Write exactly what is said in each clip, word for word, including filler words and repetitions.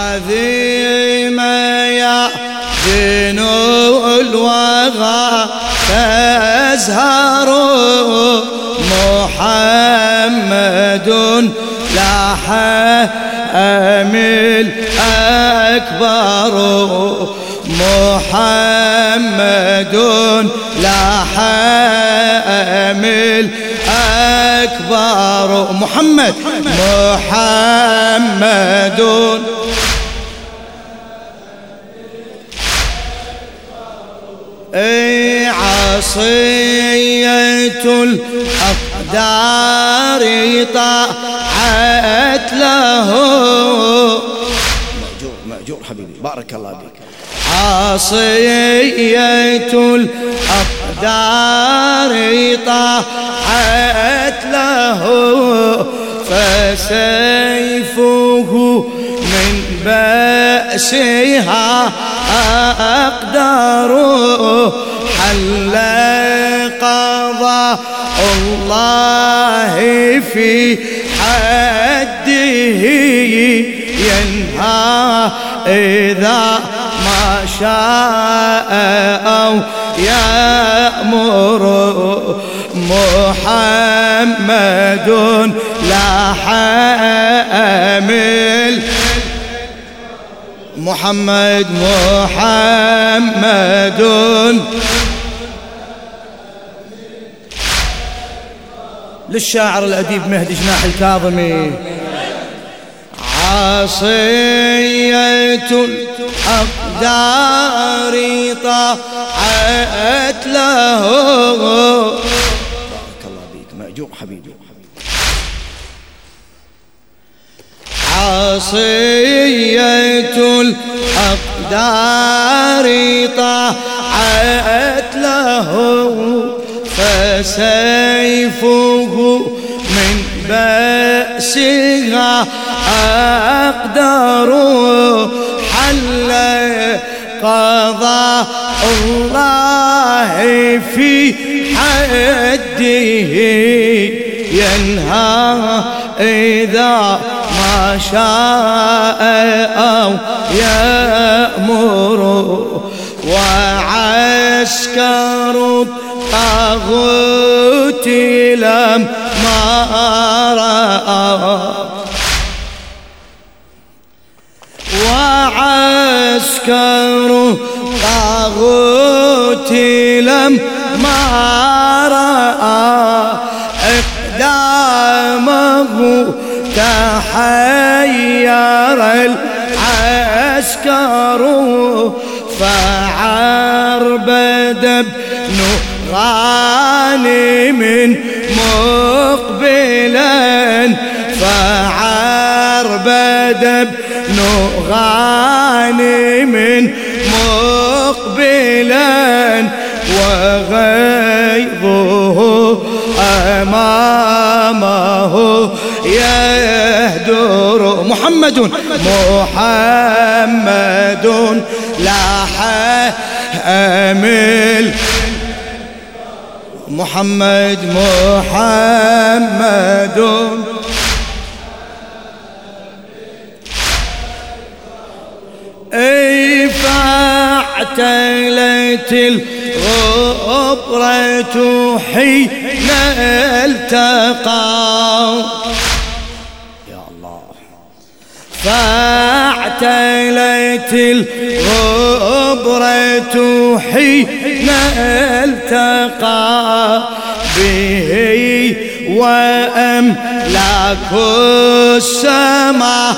عظيمة يا جنو الوغى تزهر محمد لاح أمل أكبر محمد لاح أمل أكبر محمد محمد اي عصية الأقدار طاعت له مأجور مأجور حبيبي بارك الله بك عصية الأقدار طاعت له فسيفه من بأسها أقدر حل قضاء الله في حده ينهى إذا ما شاء أو يأمر محمد لاح أمل محمد محمد للشاعر الأديب مهدي جناح الكاظمي عصية الأقدار طاعت له بارك الله بك مأجور حبيبي عصية الأقدار طاعت له فسيفه من بأسها أقدر حل قضاء الله في حده ينهى إذا ما شاء أو يأمر وعسكر الطاغوت لما رأى وعسكر الطاغوت لما رأى إقدامه تحير العسكر فعربد بن غانم مقبلا فعربد بن غانم مقبلا وغيظه أمامه يهدر محمد محمد لاح أمل محمد محمد اي فاعتلت الغبرة حين التقى يا الله فاعتلت الغبرة حين التقى به وأملاك السماء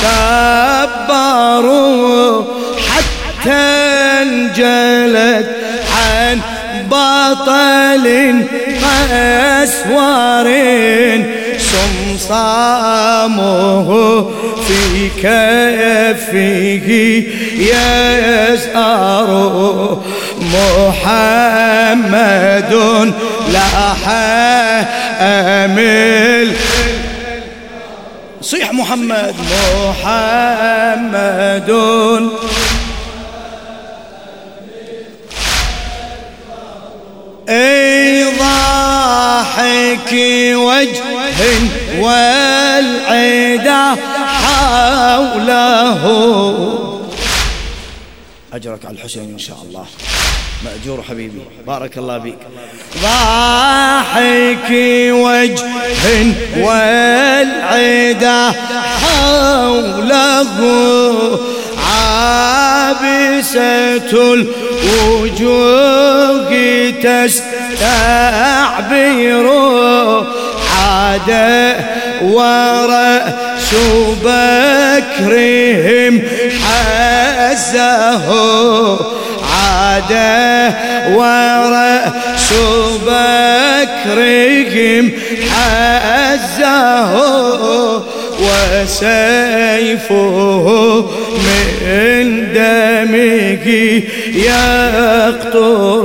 كبروا حتى انجلت عن بطل قسور صمصامه في كفه يسأر محمد لاح أمل صيح محمد محمد اي ضاحك وجه والعدا حوله. أجرك على الحسين إن شاء الله، مأجور حبيبي، بارك الله بك. ضاحك وجه والعدا حوله، عابسة الوجوه تستعبر، عاد ورأس بكرهم حزه، عاد ورأس بكرهم حزه، وسيفه من دمه يقطر،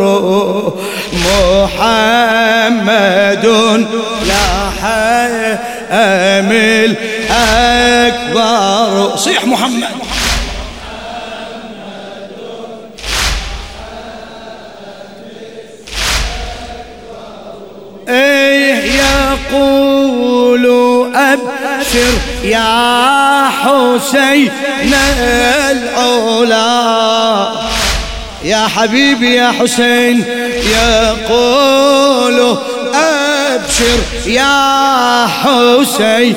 محمد لاح أمل أكبر. صيح محمد. ايه يقول أبشر يا حسين العلا، يا حبيبي يا حسين، يقول أبشر يا حسين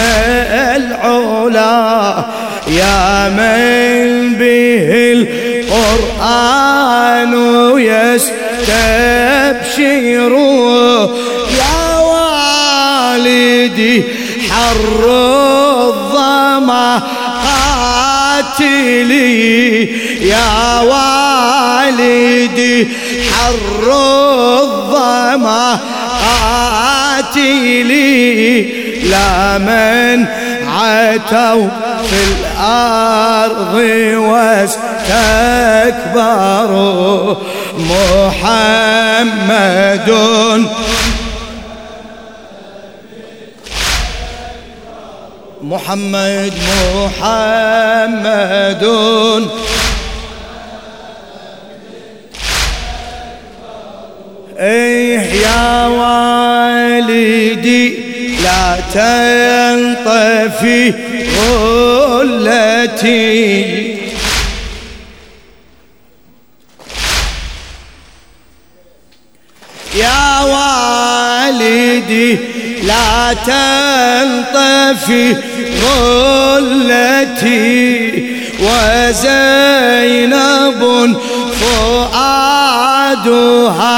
العلا، يا من به القرآن يستبشر، يا والدي حر الظما قاتلي، يا والدي حر الظما قاتلي، لا من عتوا في الأرض واستكبروا، محمد محمد محمد ايه يا والدي لا تنطفي غلتي، يا والدي لا تنطفي غلتي، وزينب فؤادها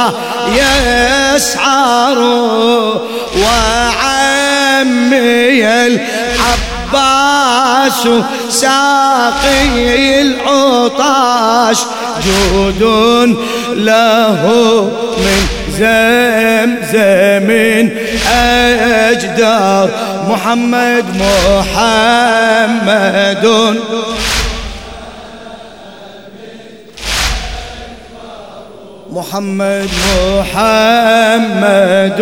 يسعر، وعمي العباس ساقي العطاش، جود له من زمزم أجدار، محمد محمد محمد محمد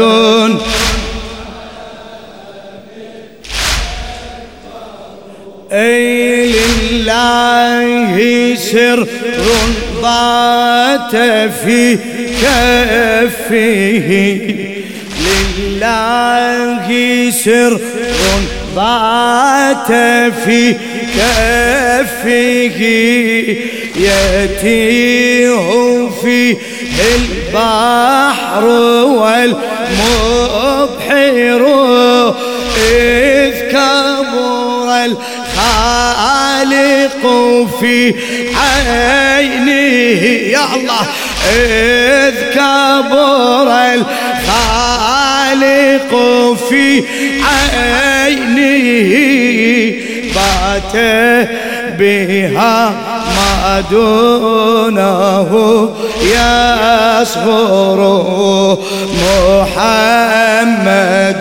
أي لله سر بات في كفه، لله سر بات في كفه، يتيه فيه البحر والمبحر، إذ كبر الخالق في عينه، يا الله، إذ كبر الخالق في عينه، بات بها ما دونه يصغر، محمد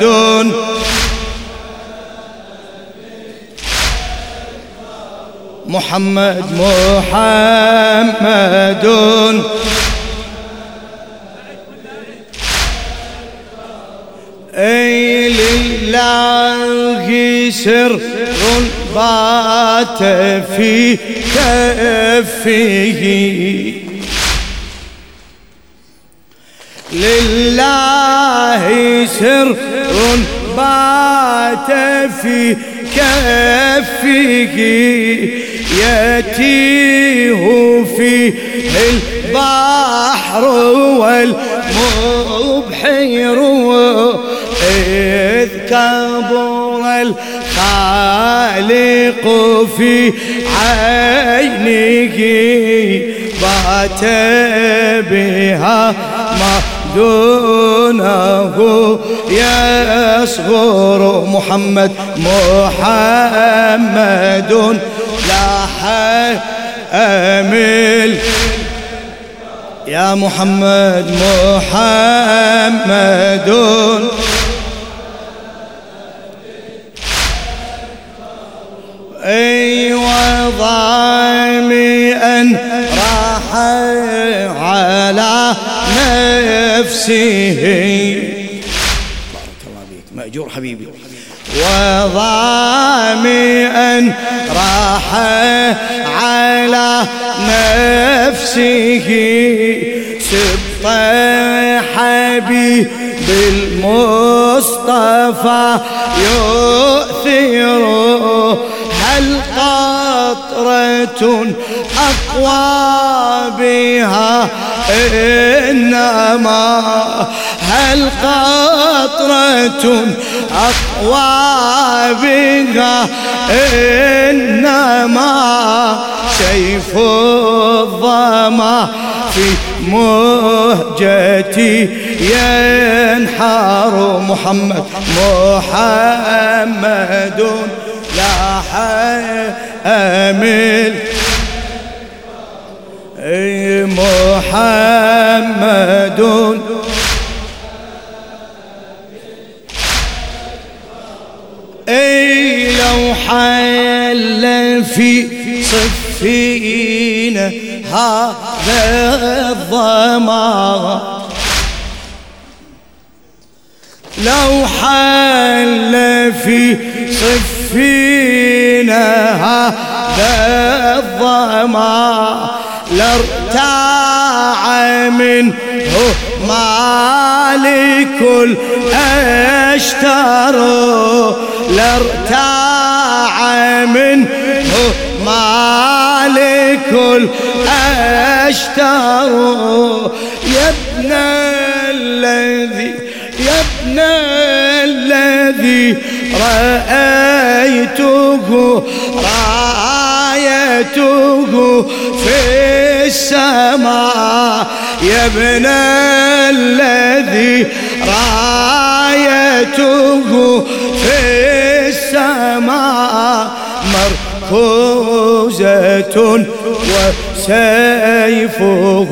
محمد محمد أي لله سر بات في كفه، لله سر بات في كفه يتيه فيه البحر والمبحر إذ كبر الخالق في عينه بات بها ما دونه يصغر محمد محمد لا حامل يا محمد محمد أي وظامئا راح على نفسه بارك الله بك مأجور حبيبي. وظامئا راح على نفسه سبط حبيب المصطفى يؤثره هل قطرة أقوى بها إنما هل قطرة أقوى بها إنما سيف الظما في مهجتي ينحر محمد محمد لا حامل محمد أي لو حل في صفين هذا الظما لو حل في صفين هذا الظما لارتاع منه مالك الأشتر لارتاع منه مالك الأشتر يا ابن الذي يا ابن الذي رأيته رايته في السماء يا ابن الذي رايته في السماء مركوزة وسيفه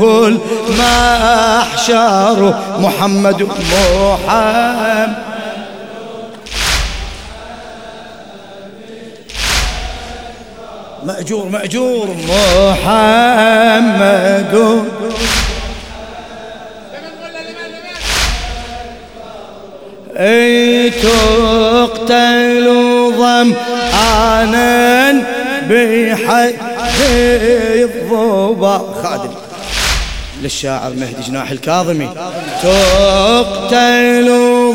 المحشر محمد محمد مأجور مأجور محمد أي تقتل ظمآنا بحد الضبا خادم للشاعر مهدي جناح الكاظمي تقتل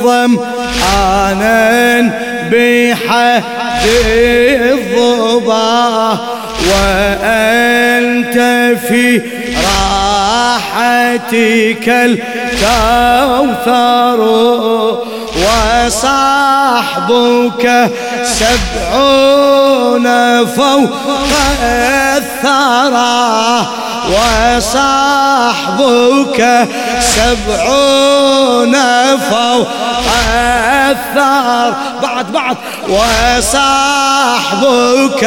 ظمآنا بحد الضبا وأنت في راحتك الكوثر وصاحبك سبعون فوق الثرى وصاحبك سبعون فوق الثار بعد بعد وصاحبك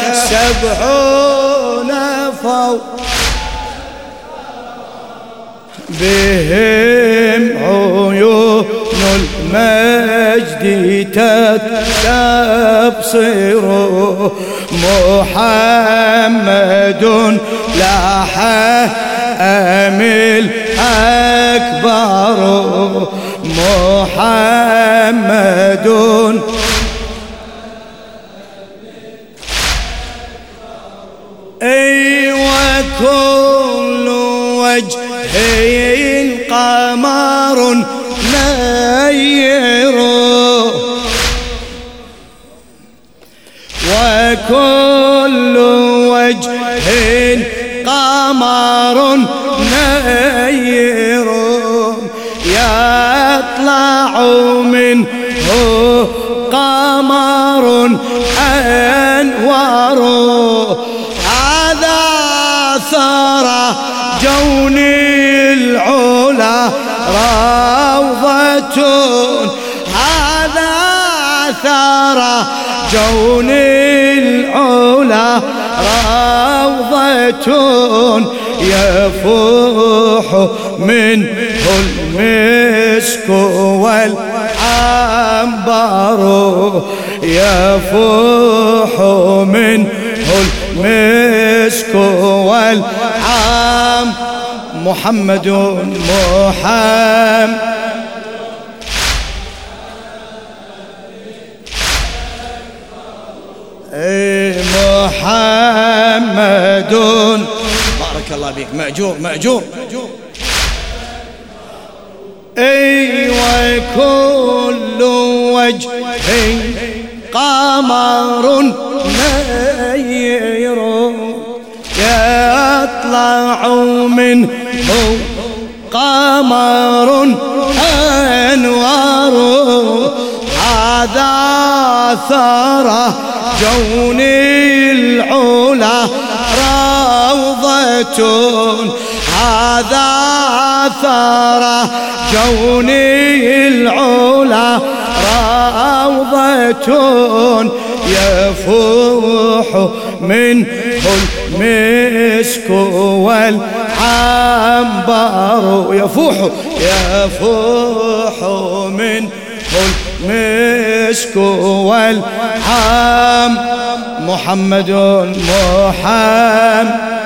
سبعون فوق بهم عيون المجد تستبصر محمد لاح أمل أكبر محمد أي وكل وجه قمر نير وكل وجه قمر نير يطلع منه قمر أنوار هذا ثرى جون العلا روضة هذا ثرى جون العلا روضة يفوح منه المسك والعنبر يفوح منه المسك والعام محمد محمد محمد بارك الله بك مأجور مأجور اي وكل وجه قمر نير يطلع منه قمر أنوار هذا ثرى جون العلا روضة هذا ثرى جون العلا روضة يفوح منه المسك والعنبر يفوح يفوح منه المسك والعام محمد محمد